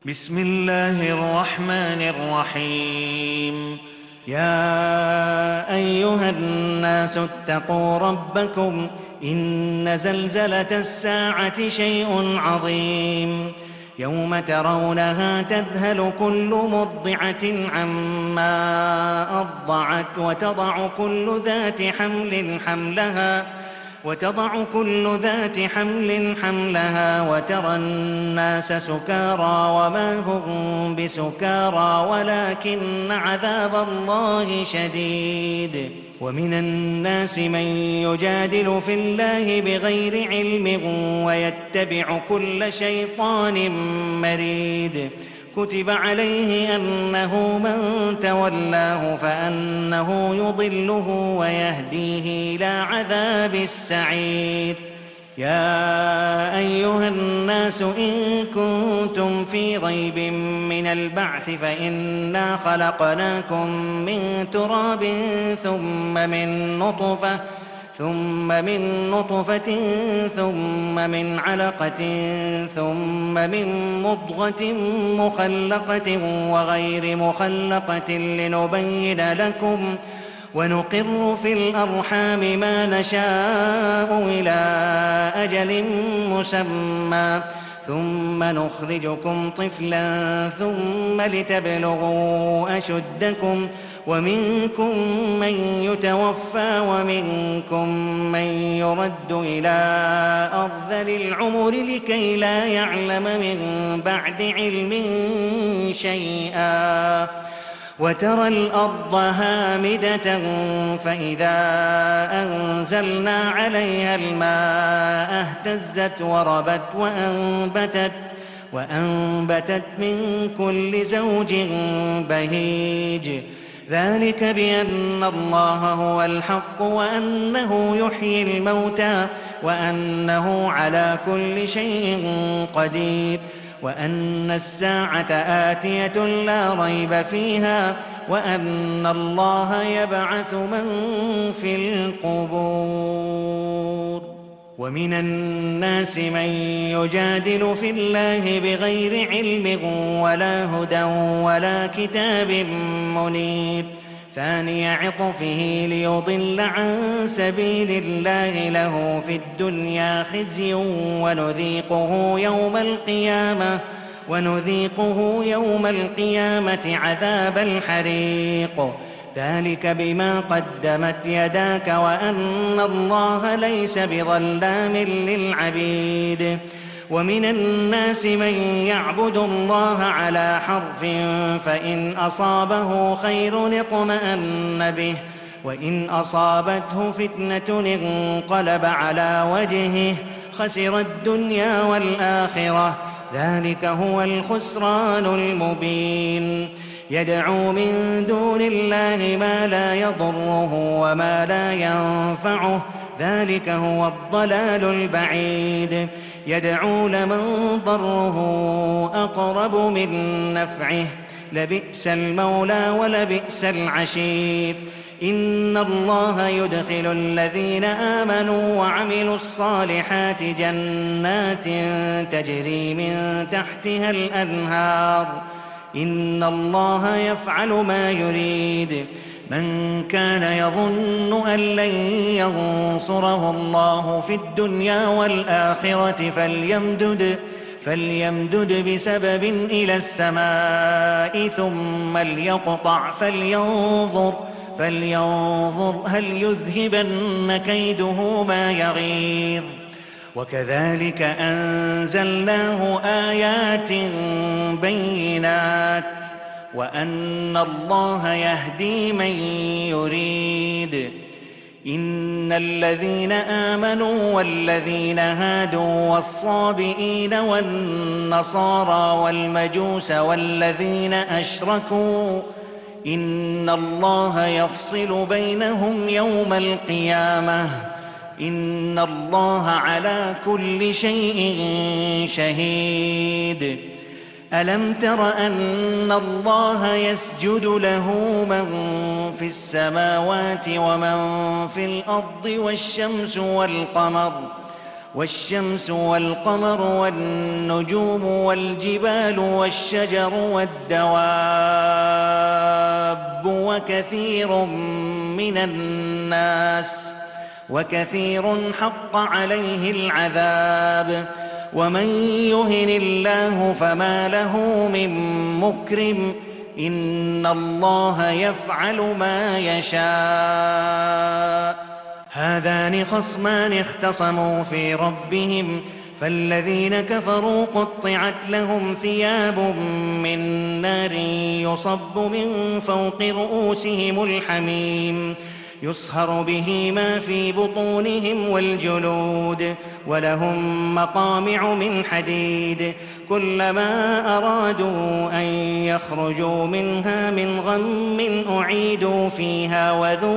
بسم الله الرحمن الرحيم. يا أيها الناس اتقوا ربكم إن زلزلة الساعة شيء عظيم. يوم ترونها تذهل كل مرضعة عما أرضعت وتضع كل ذات حمل حملها وترى الناس سكارى وما هم بسكارى ولكن عذاب الله شديد. ومن الناس من يجادل في الله بغير علم ويتبع كل شيطان مريد. كتب عليه أنه من تولاه فأنه يضله ويهديه إلى عذاب السعير. يا أيها الناس إن كنتم في ريب من البعث فإنا خلقناكم من تراب ثم من نطفة ثم من علقة ثم من مضغة مخلقة وغير مخلقة لنبين لكم ونقر في الأرحام ما نشاء إلى أجل مسمى ثم نخرجكم طفلا ثم لتبلغوا أشدكم ومنكم من يتوفى ومنكم من يرد إلى أرذل العمر لكي لا يعلم من بعد علم شيئا. وترى الأرض هامدة فإذا أنزلنا عليها الماء اهتزت وربت وأنبتت من كل زوج بهيج. ذلك بأن الله هو الحق وأنه يحيي الموتى وأنه على كل شيء قدير وأن الساعة آتية لا ريب فيها وأن الله يبعث من في القبور. ومن الناس من يجادل في الله بغير علم ولا هدى ولا كتاب منير. ثاني عطفه ليضل عن سبيل الله له في الدنيا خزي ونذيقه يوم القيامة عذاب الحريق. ذلك بما قدمت يداك وأن الله ليس بظلام للعبيد. ومن الناس من يعبد الله على حرف فإن أصابه خير اطمأن به وإن أصابته فتنة انقلب على وجهه خسر الدنيا والآخرة. ذلك هو الخسران المبين. يدعو من دون الله ما لا يضره وما لا ينفعه ذلك هو الضلال البعيد. يدعو لمن ضره أقرب من نفعه لبئس المولى ولبئس العشير. إن الله يدخل الذين آمنوا وعملوا الصالحات جنات تجري من تحتها الأنهار. إن الله يفعل ما يريد. من كان يظن أن لن ينصره الله في الدنيا والآخرة فليمدد بسبب إلى السماء ثم ليقطع فلينظر هل يذهبن كيده ما يغيظ. وكذلك أنزلناه آيات بينات وأن الله يهدي من يريد. إن الذين آمنوا والذين هادوا والصابئين والنصارى والمجوس والذين أشركوا إن الله يفصل بينهم يوم القيامة. إن الله على كل شيء شهيد. ألم تر أن الله يسجد له من في السماوات ومن في الأرض والشمس والقمر والشمس والقمر والنجوم والجبال والشجر والدواب وكثير حق عليه العذاب. ومن يهن الله فما له من مكرم إن الله يفعل ما يشاء. هذان خصمان اختصموا في ربهم فالذين كفروا قطعت لهم ثياب من نار يصب من فوق رؤوسهم الحميم يصهر به ما في بطونهم والجلود ولهم مقامع من حديد كلما أرادوا أن يخرجوا منها من غم أعيدوا فيها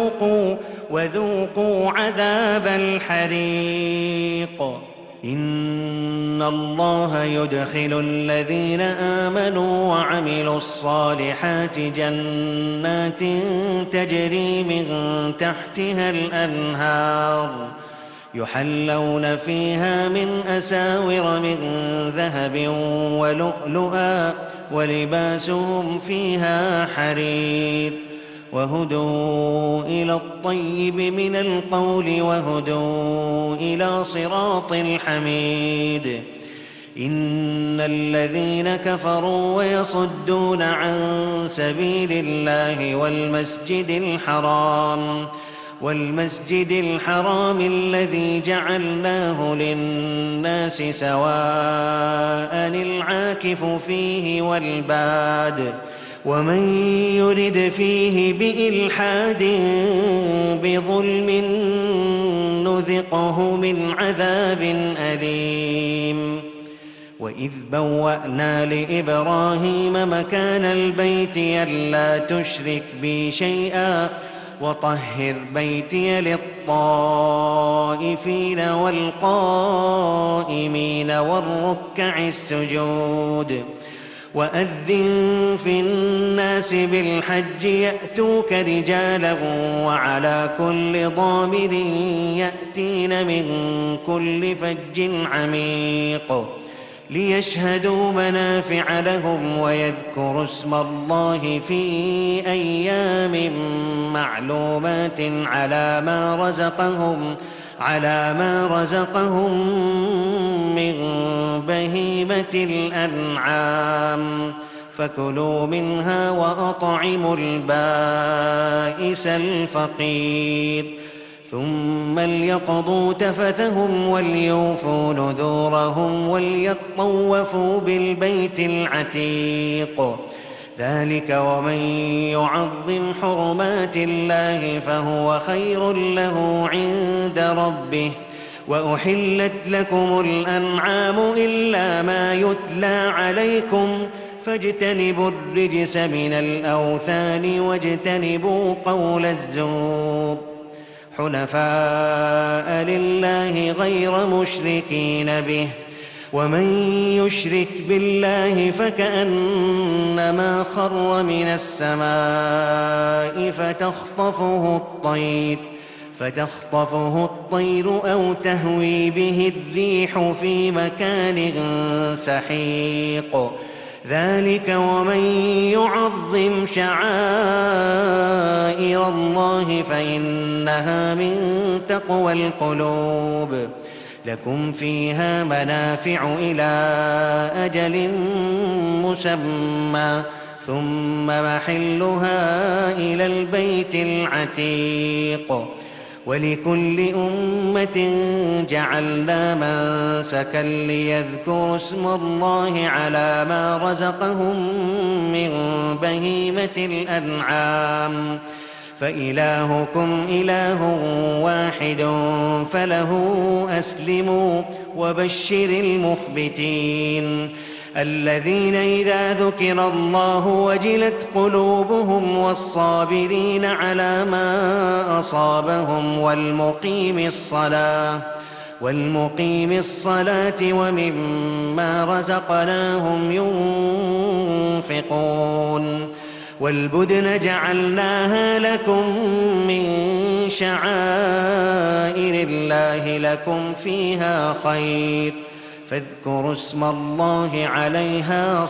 وذوقوا عذاب الحريق. إن الله يدخل الذين آمنوا وعملوا الصالحات جنات تجري من تحتها الأنهار يحلون فيها من أساور من ذهب ولؤلؤا ولباسهم فيها حرير وهدوا إلى الطيب من القول وهدوا إلى صراط الحميد. إن الذين كفروا ويصدون عن سبيل الله والمسجد الحرام الذي جعلناه للناس سواء العاكف فيه والباد ومن يرد فيه بإلحاد بظلم نذقه من عذاب أليم. وإذ بوأنا لإبراهيم مكان البيت ألا تشرك بي شيئا وطهر بيتي للطائفين والقائمين والركع السجود. وأذن في الناس بالحج يأتوك رجالا وعلى كل ضامر يأتين من كل فج عميق ليشهدوا منافع لهم ويذكروا اسم الله في أيام معلومات على ما رزقهم من بهيمة الأنعام فكلوا منها وأطعموا البائس الفقير ثم ليقضوا تفثهم وليوفوا نذورهم وليطوفوا بالبيت العتيق. ذلك ومن يعظم حرمات الله فهو خير له عند ربه. وأحلت لكم الأنعام إلا ما يتلى عليكم فاجتنبوا الرجس من الأوثان واجتنبوا قول الزور حنفاء لله غير مشركين به. ومن يشرك بالله فكأنما خر من السماء فتخطفه الطير أو تهوي به الريح في مكان سحيق. ذلك ومن يعظم شعائر الله فإنها من تقوى القلوب. لكم فيها منافع إلى أجل مسمى ثم محلها إلى البيت العتيق. ولكل أمة جعلنا منسكا ليذكروا اسم الله على ما رزقهم من بهيمة الأنعام فإلهكم إله واحد فله أسلموا وبشر المخبتين الذين إذا ذكر الله وجلت قلوبهم والصابرين على ما أصابهم والمقيم الصلاة ومما رزقناهم ينفقون. والبدن جعلناها لكم من شعائر الله لكم فيها خير فاذكروا اسم الله عليها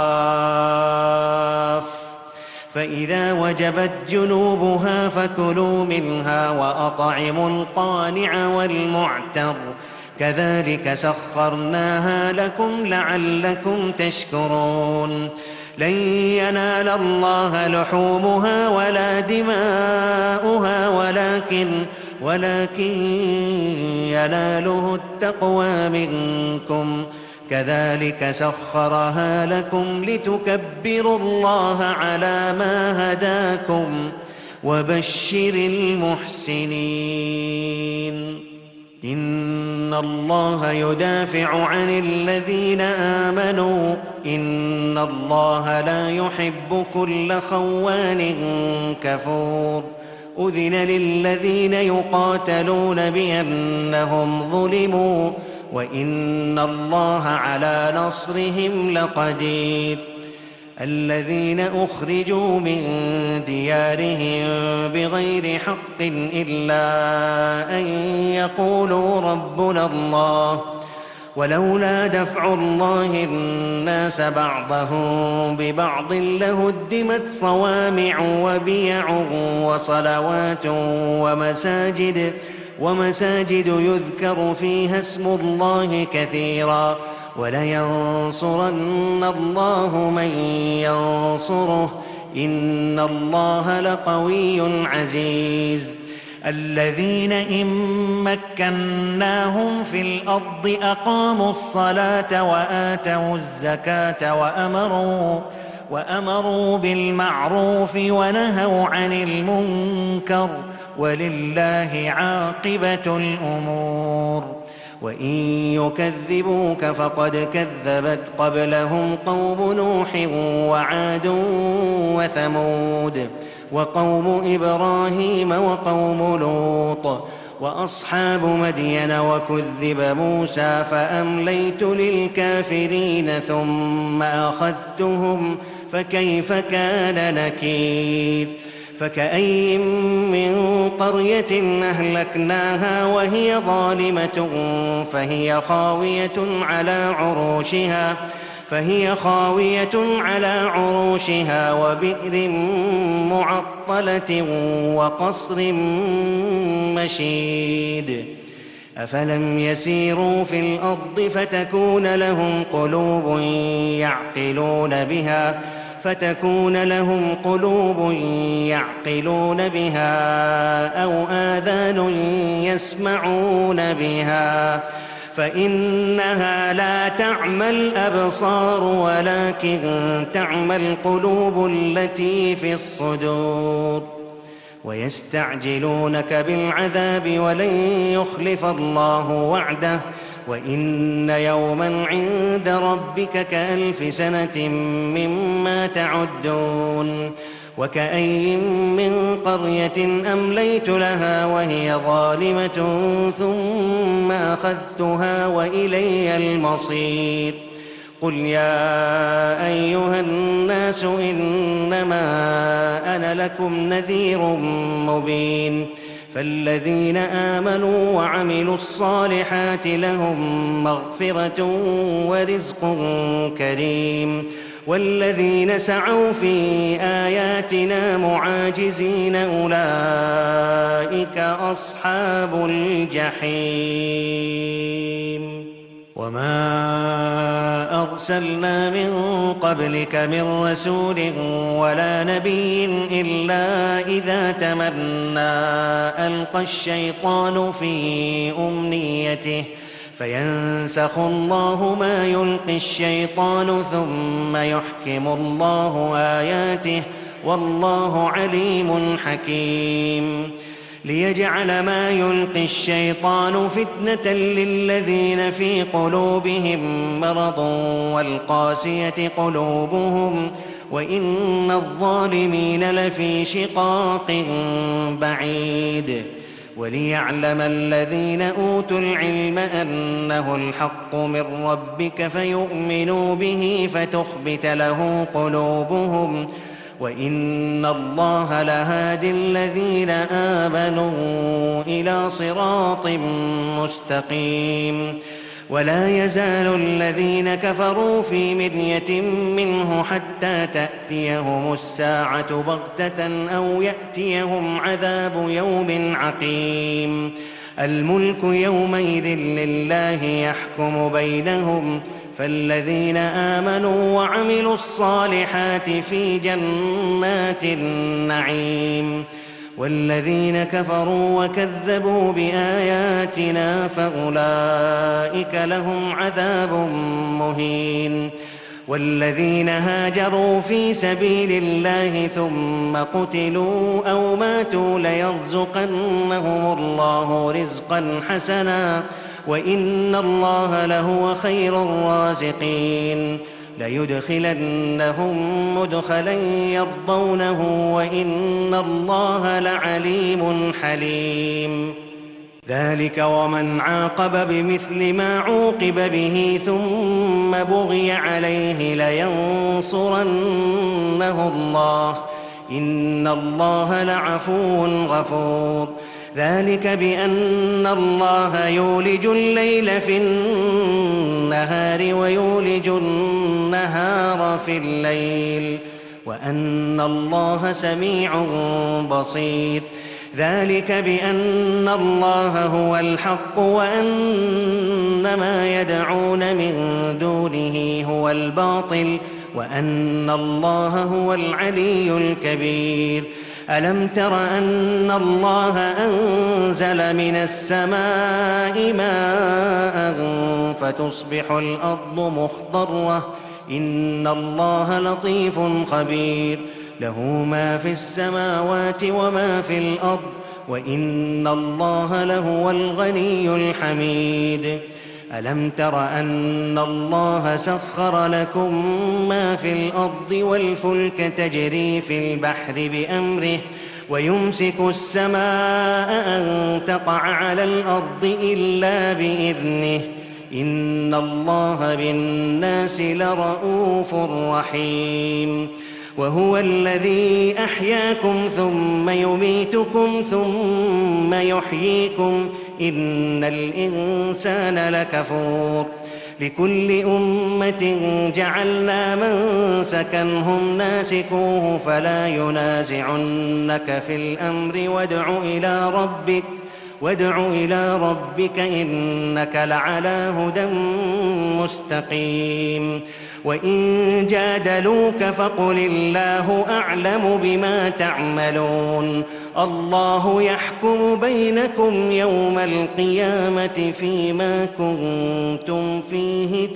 صواف فإذا وجبت جنوبها فكلوا منها وأطعموا القانع والمعتر كذلك سخرناها لكم لعلكم تشكرون لن ينال الله لحومها ولا دماؤها ولكن يناله التقوى منكم كذلك سخرها لكم لتكبروا الله على ما هداكم وبشر المحسنين إن الله يدافع عن الذين آمنوا إن الله لا يحب كل خوان كفور أذن للذين يقاتلون بأنهم ظلموا وإن الله على نصرهم لقدير الذين أخرجوا من ديارهم بغير حق إلا أن يقولوا ربنا الله ولولا دفع الله الناس بعضهم ببعض لهدمت صوامع وبيع وصلوات ومساجد يذكر فيها اسم الله كثيرا ولينصرن الله من ينصره إن الله لقوي عزيز الذين إن مكناهم في الأرض أقاموا الصلاة وآتوا الزكاة وأمروا بالمعروف ونهوا عن المنكر ولله عاقبة الأمور وإن يكذبوك فقد كذبت قبلهم قوم نوح وعاد وثمود وقوم إبراهيم وقوم لوط وأصحاب مدين وكذب موسى فأمليت للكافرين ثم أخذتهم فكيف كان نكير فكأي من قرية أهلكناها وهي ظالمة فهي خاوية على عروشها وبئر معطلة وقصر مشيد أفلم يسيروا في الأرض فتكون لهم قلوب يعقلون بها أو آذان يسمعون بها فإنها لا تعمى الأبصار ولكن تعمى القلوب التي في الصدور ويستعجلونك بالعذاب ولن يخلف الله وعده وإن يوما عند ربك كألف سنة مما تعدون وكأي من قرية أمليت لها وهي ظالمة ثم أخذتها وإلي المصير قل يا أيها الناس إنما أنا لكم نذير مبين فالذين آمنوا وعملوا الصالحات لهم مغفرة ورزق كريم والذين سعوا في آياتنا معاجزين أولئك أصحاب الجحيم وما أرسلنا من قبلك من رسول ولا نبي إلا إذا تمنى ألقى الشيطان في أمنيته فينسخ الله ما يلقي الشيطان ثم يحكم الله آياته والله عليم حكيم ليجعل ما يلقي الشيطان فتنة للذين في قلوبهم مرض والقاسية قلوبهم وإن الظالمين لفي شقاق بعيد وليعلم الذين أوتوا العلم أنه الحق من ربك فيؤمنوا به فتخبت له قلوبهم وإن الله لهادي الذين آمنوا إلى صراط مستقيم. ولا يزال الذين كفروا في مرية منه حتى تأتيهم الساعة بغتة أو يأتيهم عذاب يوم عقيم. الملك يومئذ لله يحكم بينهم، فالذين آمنوا وعملوا الصالحات في جنات النعيم، والذين كفروا وكذبوا بآياتنا فأولئك لهم عذاب مهين. والذين هاجروا في سبيل الله ثم قتلوا أو ماتوا ليرزقنهم الله رزقا حسنا وإن الله لهو خير الرازقين. ليدخلنهم مدخلا يرضونه وإن الله لعليم حليم. ذلك ومن عاقب بمثل ما عوقب به ثم بغي عليه لينصرنه الله إن الله لعفو غفور. ذلك بأن الله يولج الليل في النهار ويولج النهار في الليل وأن الله سميع بصير. ذلك بأن الله هو الحق وأن ما يدعون من دونه هو الباطل وأن الله هو العلي الكبير. ألم تر أن الله أنزل من السماء ماء فتصبح الأرض مخضرة إن الله لطيف خبير. له ما في السماوات وما في الأرض وإن الله لهو الغني الحميد. ألم تر أن الله سخر لكم ما في الأرض والفلك تجري في البحر بأمره ويمسك السماء أن تقع على الأرض إلا بإذنه إن الله بالناس لرءوف رحيم. وهو الذي أحياكم ثم يميتكم ثم يحييكم إن الإنسان لكفور. لكل أمة جعلنا منسكا هم ناسكوه فلا ينازعنك في الأمر وادع إلى ربك إنك لعلى هدى مستقيم. وإن جادلوك فقل الله أعلم بما تعملون الله يحكم بينكم يوم القيامة فيما كنتم فيه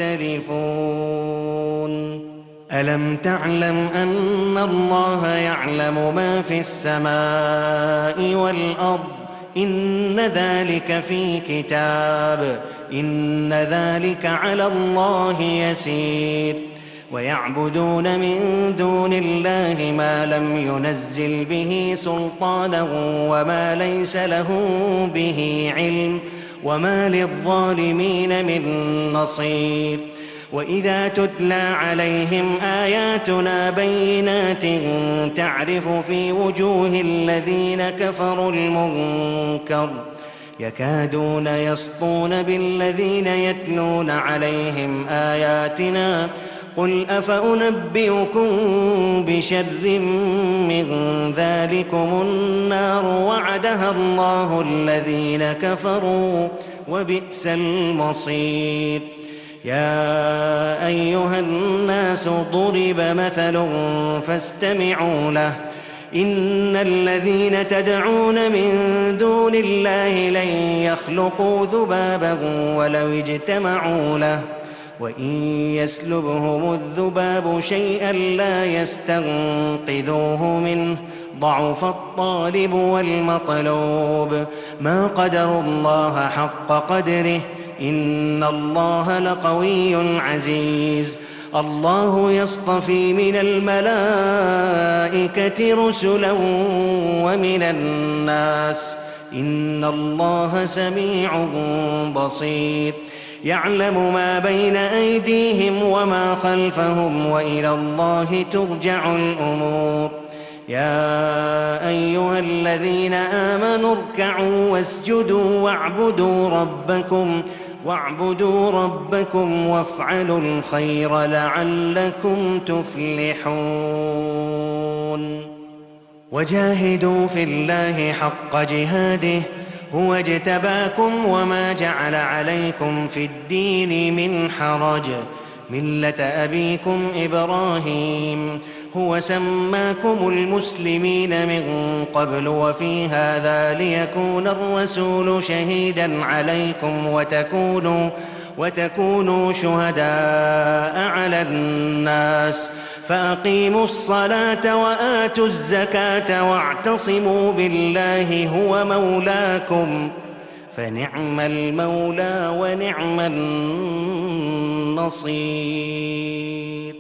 تختلفون. ألم تعلم أن الله يعلم ما في السماء والأرض إن ذلك في كتاب إن ذلك على الله يسير. ويعبدون من دون الله ما لم ينزل به سلطانا وما ليس له به علم وما للظالمين من نصير. وإذا تتلى عليهم آياتنا بينات تعرف في وجوه الذين كفروا المنكر يكادون يسطون بالذين يتلون عليهم آياتنا قل أفأنبئكم بشر من ذلكم النار وعدها الله الذين كفروا وبئس المصير. يا أيها الناس ضرب مثل فاستمعوا له إن الذين تدعون من دون الله لن يخلقوا ذبابا ولو اجتمعوا له وإن يسلبهم الذباب شيئا لا يستنقذوه منه ضعف الطالب والمطلوب ما قدروا الله حق قدره إن الله لقوي عزيز. الله يصطفي من الملائكة رسلا ومن الناس إن الله سميع بصير. يعلم ما بين أيديهم وما خلفهم وإلى الله ترجع الأمور يا أيها الذين آمنوا اركعوا واسجدوا واعبدوا ربكم وافعلوا الخير لعلكم تفلحون وجاهدوا في الله حق جهاده هو اجتباكم وما جعل عليكم في الدين من حرج ملة أبيكم إبراهيم هو سماكم المسلمين من قبل وفي هذا ليكون الرسول شهيدا عليكم وتكونوا شهداء على الناس فأقيموا الصلاة وآتوا الزكاة واعتصموا بالله هو مولاكم فنعم المولى ونعم النصير